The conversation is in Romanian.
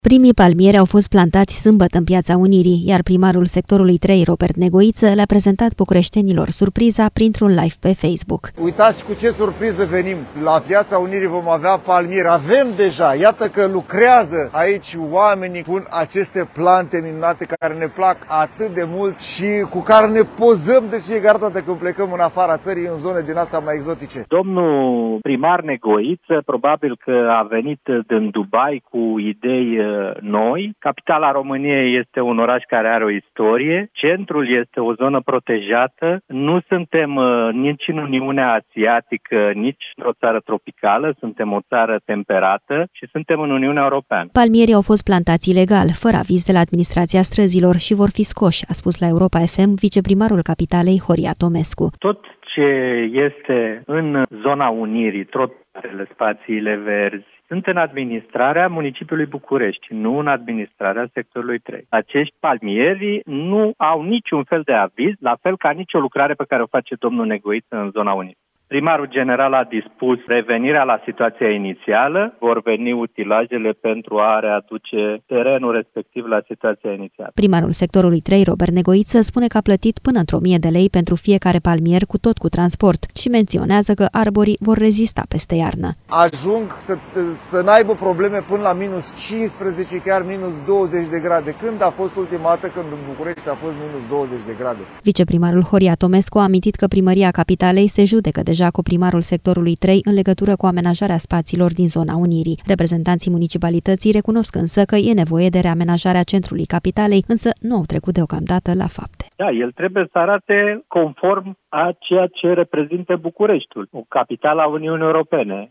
Primii palmieri au fost plantați sâmbătă în Piața Unirii, iar primarul sectorului 3, Robert Negoiță, le-a prezentat bucureștenilor surpriza printr-un live pe Facebook. Uitați cu ce surpriză venim! La Piața Unirii vom avea palmieri. Avem deja, iată că lucrează aici oamenii, pun aceste plante minunate care ne plac atât de mult și cu care ne pozăm de fiecare dată când plecăm în afara țării, în zone din astea mai exotice. Domnul primar Negoiță probabil că a venit din Dubai cu idei noi. Capitala României este un oraș care are o istorie, centrul este o zonă protejată, nu suntem nici în Uniunea Asiatică, nici într-o țară tropicală, suntem o țară temperată și suntem în Uniunea Europeană. Palmierii au fost plantați ilegal, fără aviz de la administrația străzilor și vor fi scoși, a spus la Europa FM viceprimarul capitalei Horia Tomescu. Tot ce este în zona Unirii, trotuarele, spațiile verzi, sunt în administrarea municipiului București, nu în administrarea sectorului 3. Acești palmieri nu au niciun fel de aviz, la fel ca nicio lucrare pe care o face domnul Negoiță în zona Unirii. Primarul general a dispus revenirea la situația inițială, vor veni utilajele pentru a readuce terenul respectiv la situația inițială. Primarul sectorului 3, Robert Negoiță, spune că a plătit până într-o 1000 de lei pentru fiecare palmier cu transport și menționează că arborii vor rezista peste iarnă. Ajung să n-aibă probleme până la minus 15, chiar minus 20 de grade. Când a fost ultima dată când în București a fost minus 20 de grade? Viceprimarul Horia Tomescu a amintit că primăria capitalei se judecă deja cu primarul sectorului 3 în legătură cu amenajarea spațiilor din zona Unirii. Reprezentanții municipalității recunosc însă că e nevoie de reamenajarea centrului capitalei, însă nu au trecut deocamdată la fapte. Da, el trebuie să arate conform a ceea ce reprezintă Bucureștiul, o capitală a Uniunii Europene.